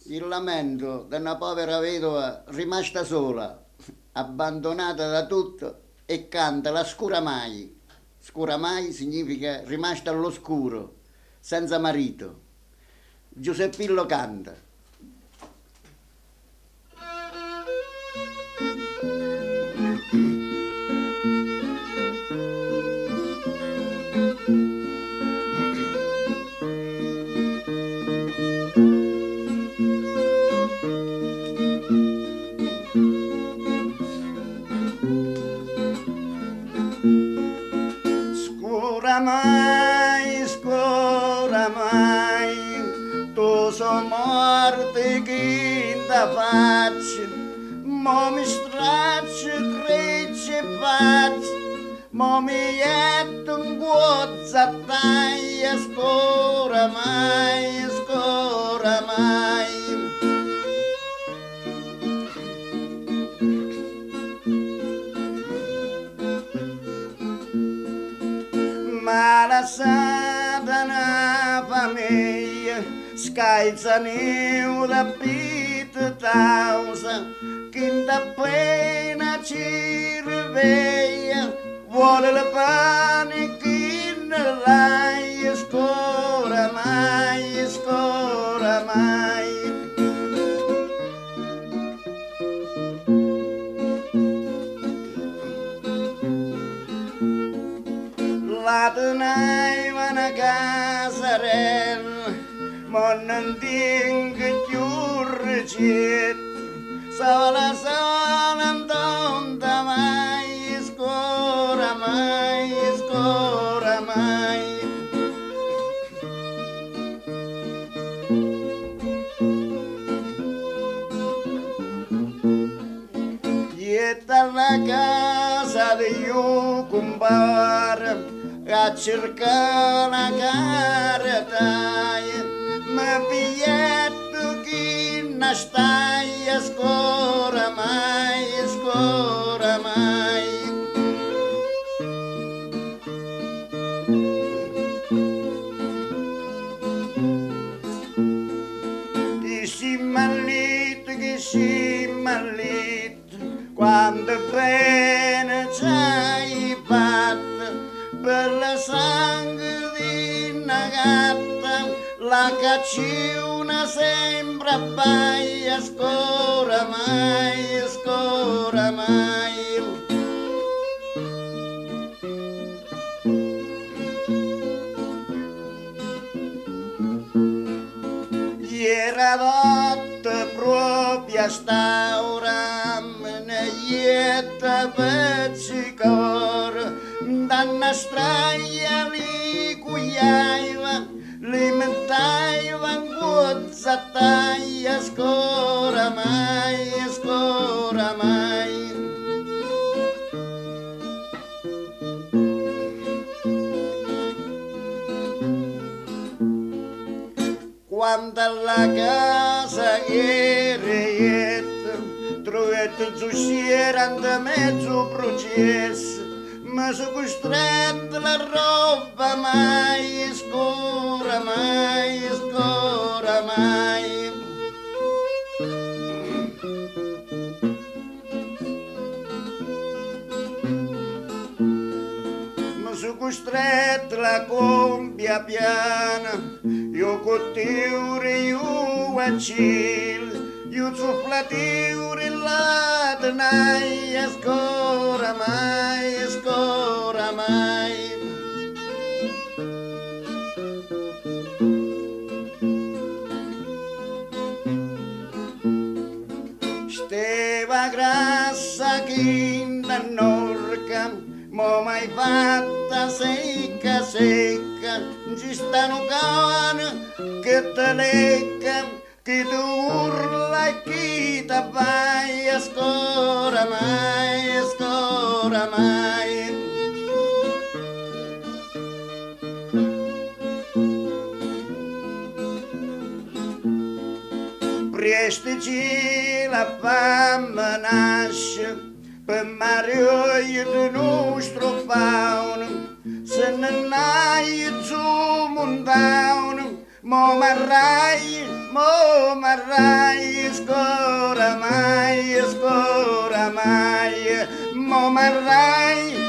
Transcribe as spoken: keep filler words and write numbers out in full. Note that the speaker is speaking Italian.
Il lamento di una povera vedova rimasta sola, abbandonata da tutto e canta la scuramai. Scuramai significa rimasta all'oscuro, senza marito. Giuseppillo canta. Scuramai, scuramai, tu so morte che da faccio, mo mi straccio, trecce faccio, mo mi jetto un guozza taglia, scuramai, scuramai. Ma la satana famiglia scalza neu da pita tausa che da pena ci riveglia vuole la pane che ne l'hai scora mai, scora mai. La tenaiva una casarella, ma non tengo più ricetto, sola sola non da mai, scora mai, scora mai. Dieta la casa di io compare, a cercare la cartaia, ma biglietto che non stai, scora mai, scora mai. Ti si mallito che si mallito, quando bene ci hai fatto, per la sangue di una gatta, la cacciuna sempre abbaia, scora mai, scora mai. Era dotta proprio a staura, me ne ietta pezzicore, danna straia li cuiaiva, li mettaiva in gozza taglia, scora mai, scora mai. Quando alla casa era trovate zucchiera da mezzo processo, ma su costretto la roba mai, scora mai, scora mai. Ma su costretto la compia piana, io cottiure, io accil, io zufflatiure la tenaia, scora mai, scora mai. Steva grassa chinda norca, mo mai fatta secca secca, ci stanno cane che te lecca, che tu urla e chi ti abbaia, scora mai, scora mai. Prestici la fama nasce, per Mario il nostro fauno, se non hai giù mondano, mo marrai mo marrai, scora mai, scora mai, mo marrai.